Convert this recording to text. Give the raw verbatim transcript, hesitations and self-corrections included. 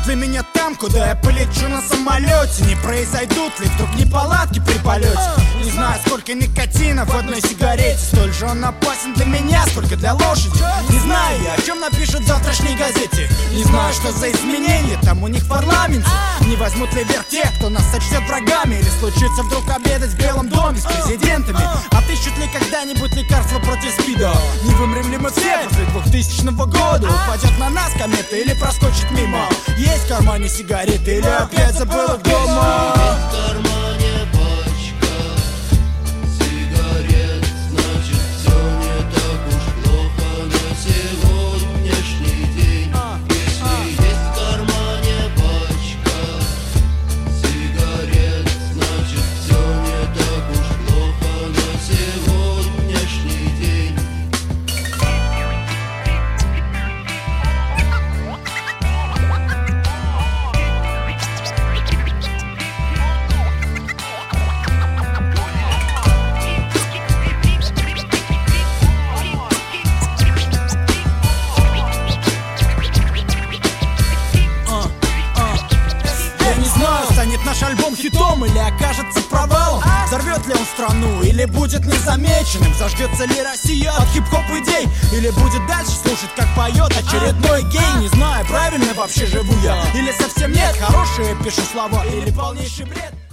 для меня там, куда я полечу на самолете? Не произойдут ли вдруг неполадки при полете? Не знаю, сколько никотина в одной сигарете, столь же он опасен для меня, сколько для лошади. Не знаю я, о чем напишут в завтрашней газете. Не знаю, что за изменения там у них в парламенте. Не возьмут ли верх те, кто нас сочтет врагами, или случится вдруг обедать в Белом доме с президентами? Отыщут ли когда-нибудь лекарства против СПИДа? Не вымрем ли мы все после двухтысячного года? Упадет на нас комета или проскочит мимо? Есть в кармане сигареты или опять забыл их дома? Станет наш альбом хитом или окажется провалом? Взорвет ли он страну или будет незамеченным? Заждется ли Россия от хип-хоп идей? Или будет дальше слушать, как поет очередной гей? Не знаю, правильно вообще живу я или совсем нет. Хорошие пишу слова или полнейший бред?